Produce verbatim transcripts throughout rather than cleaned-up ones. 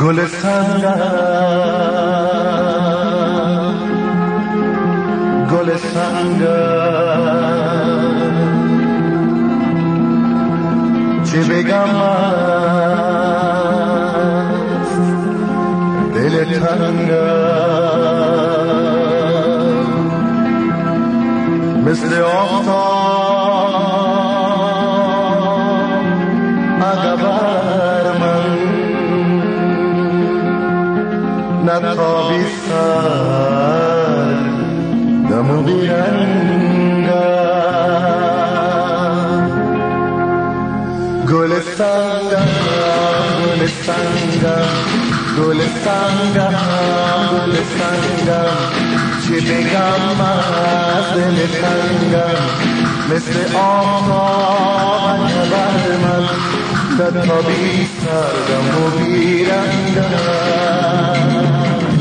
گل سنگم گل سنگم چه بگم از دل تنگم مثل آفتاب عقبر من نتابی سر دم و بیرنگم گل سنگم گل سنگم گل سنگم گل سنگم چه بگم از دل تنگم مثل آفتاب عقبر من نتابی سر دم و بیرنگم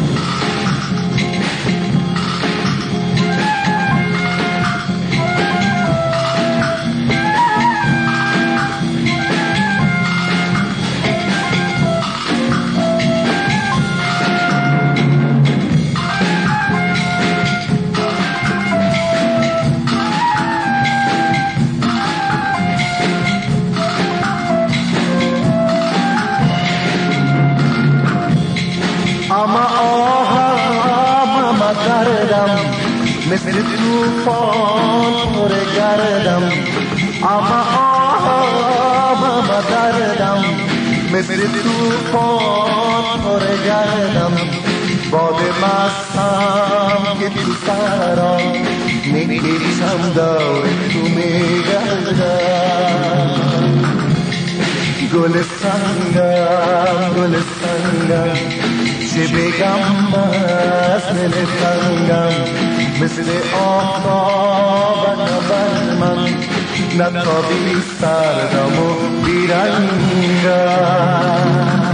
اما آهم اما دردم مثل توفان پر گردم اما آهم اما دردم مثل توفان پر گردم باد مستم که تو سرم میکشم دور تو میگردم گل سنگم گل سنگم چه بگم از دل تنگم مثل آفتاب عقبر من نتابی سردم و بیرنگم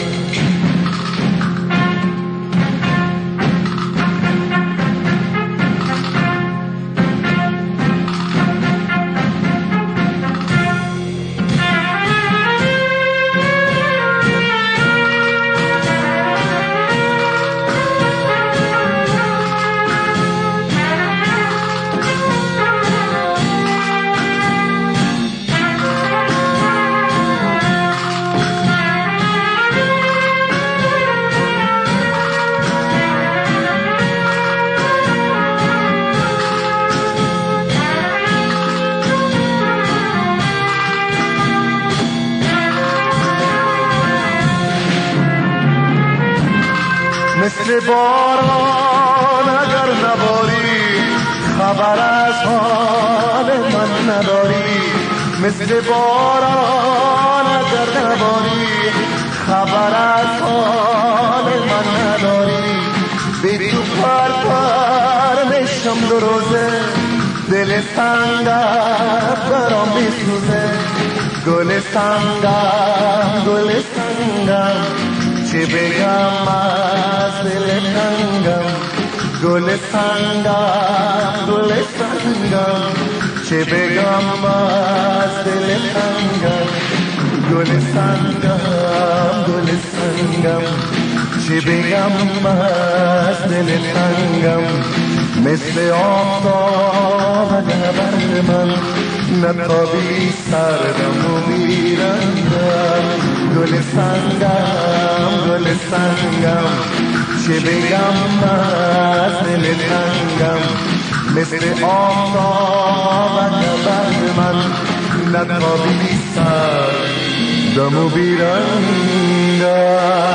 مثل باران اگر نباری خبر از حال من نداری مثل باران اگر نباری خبر از حال من نداری بی تو پر پر میشم دو روزه دل سنگم برام میسوزه گل سنگم گل سنگم چه بگم از دل تنگم گل سنگم گل سنگم چه بگم از دل تنگم گل سنگم گل سنگم چه بگم از دل تنگم مثل آفتاب عقبر من نتابی سردم و بیرنگم گل سنگم گل سنگم چه بگم از دل تنگم مثل آفتاب عقبر من نتابی سردم و بیرنگم